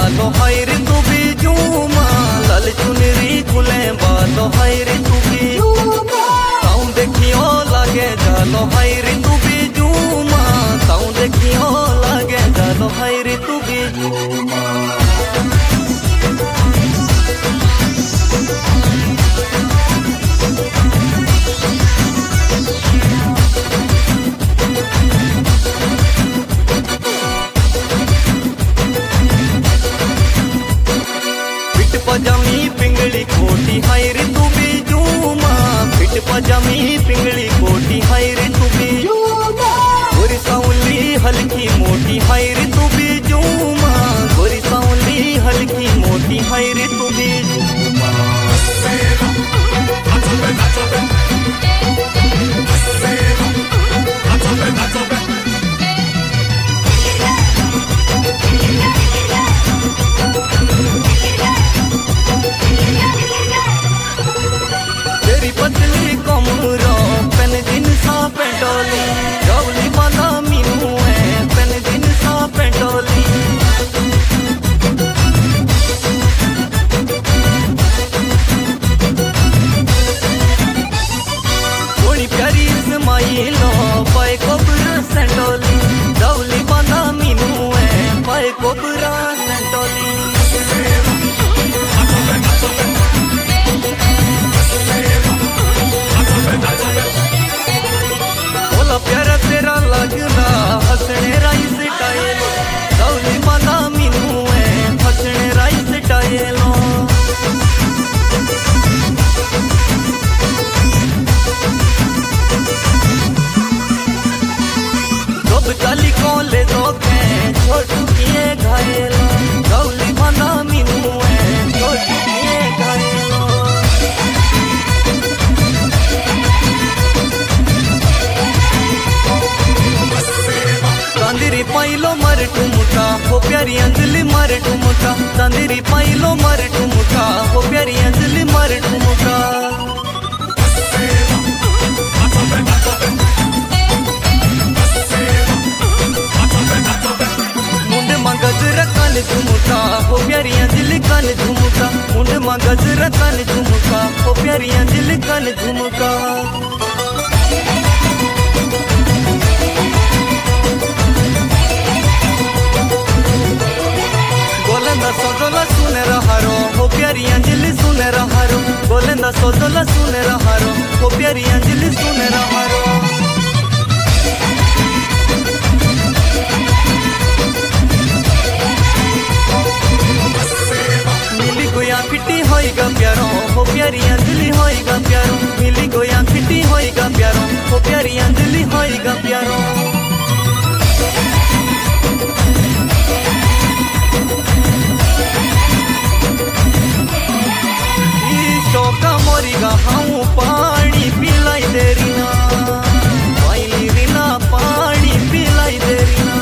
बालो हाय रे तू भी झूमा, लाल चुनरी खुले बालो हाय रे तू भी ताऊ देखियो लागे जालो हाय रे तू भी झूमा, ताऊ देखियो लागे जालो हाय रे तू भी झूमा। पजामी पिंगली कोटी हाय रे तू भी झूमा, फिट पजामी पिंगली कोटी हाय रे तू भी गोरी सावली हल्की मोटी हाय रे तू भी झूमा, गोरी सावली हल्की मोटी हाय रे तू भी झूमा। पतली कमरो पेन जिनसा पेंटोली, जौली बाला मीनू है पेन जिनसा पेंटोली। थोड़ी प्यारी स्माइलो पाए कोबरा सेंटोली, जौली बाला मीनू है पाए कोबरा सेंटोली। प्यारा तेरा लगना हंसने राई से टायलो, जौली बाला मीनू है हंसने राई से टायलो। जब चाली कोले दोगे छोटू किए घायलो, जौली बाला मीनू है छोटू किए घायलो। चांदेरी पाइलो मर ठुमका हो प्यारी अंजलि मर ठुमका, चांदेरी पाइलो मर ठुमका हो प्यारी अंजलि मर ठुमका। मुंड मां गजरा कान झुमका हो प्यारी अंजलि कान झुमका, मुंड मां गजरा कान झुमका हो प्यारी अंजलि कान झुमका। गोलंदा सोदोला सुने रहारो हो प्यारी अंजलि सुने रहारो, गोलंदा सोदोला सुने रहारो हो प्यारी अंजलि सुने रहारो। मिली गोया फिटी होइगा प्यारो हो प्यारी अंजलि होइगा प्यारो, मिली गोया फिटी होइगा प्यारो हो प्यारी अंजलि होइगा प्यारो। मोरीगा हाऊ पानी पिलाई देरी ना, वाइली रिना पानी पिलाई देरी ना।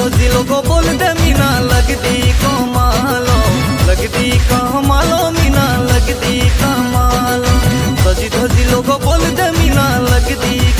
धोजी लोगो बोल दे मीना लगदी कमालो, लगदी कमालो मीना लगदी कमालो। सजी धोजी लोगो बोल दे मीना लगदी